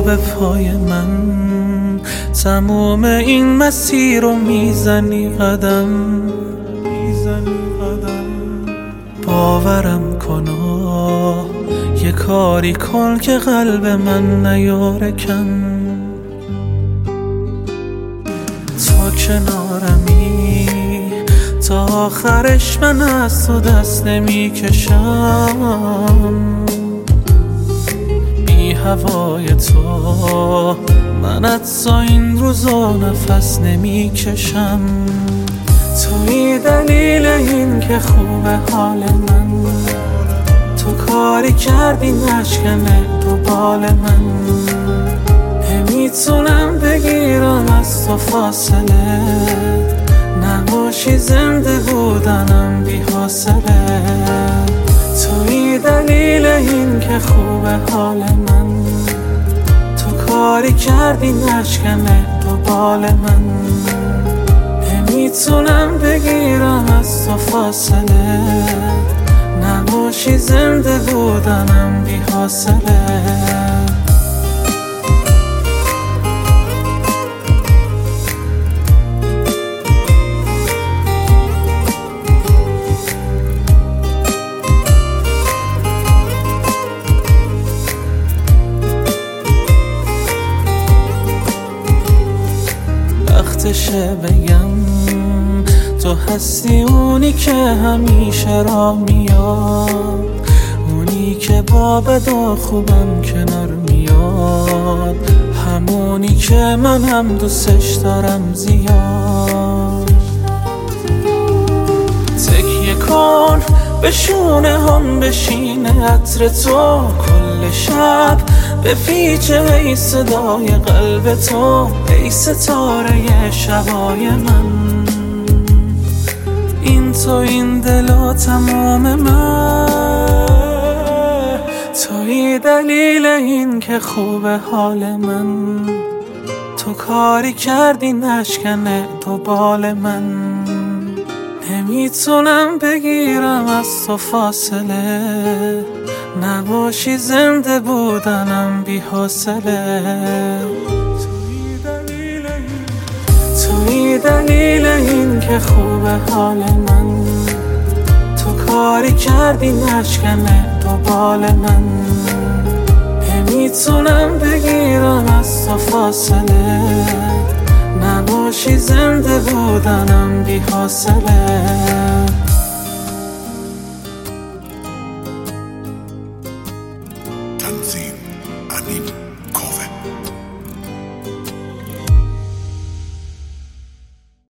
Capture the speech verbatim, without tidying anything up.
به پای من، تموم این مسیر رو میزنی قدم میزنی قدم. باورم کن یه کاری کن که قلب من نیاره کم. تا کنارمی تا آخرش من از تو دست نمی کشم. بی هوای تو من حتی این روزا نفس نمی کشم. توی دلیل این که خوبه حال من، تو کاری کردی نشکنه تو بال من. نمیتونم بگیرم از تو فاصله، نباشی زنده بودنم بی حاصله. توی دلیل این که خوبه حال من، تو کاری کردی نشکنه تو بال من. نمیتونم بگیرم از تو فاصله، نباشی زنده بودنم بی حاصله. وقتشه بگم تو هستی اونی که همیشه را میاد، اونی که با بد و خوبم کنار میاد، همونی که من هم دوستش دارم زیاد. تکیه کن به شونه هم بشینه عطر تو کل شب، به پیچه ای صدای قلب تو ای ستاره شبای من. این تو این دل و تمام من، توی دلیل این که خوبه حال من. تو کاری کردی نشکنه تو بال من. نمیتونم بگیرم از تو فاصله، نباشی زنده بودنم بی حاصله. توی دلیل این که خوبه حال من، تو کاری کردی نشکنه تو بال من. نمیتونم بگیرم از تو فاصله، نباشی زنده بودنم بی حاصله.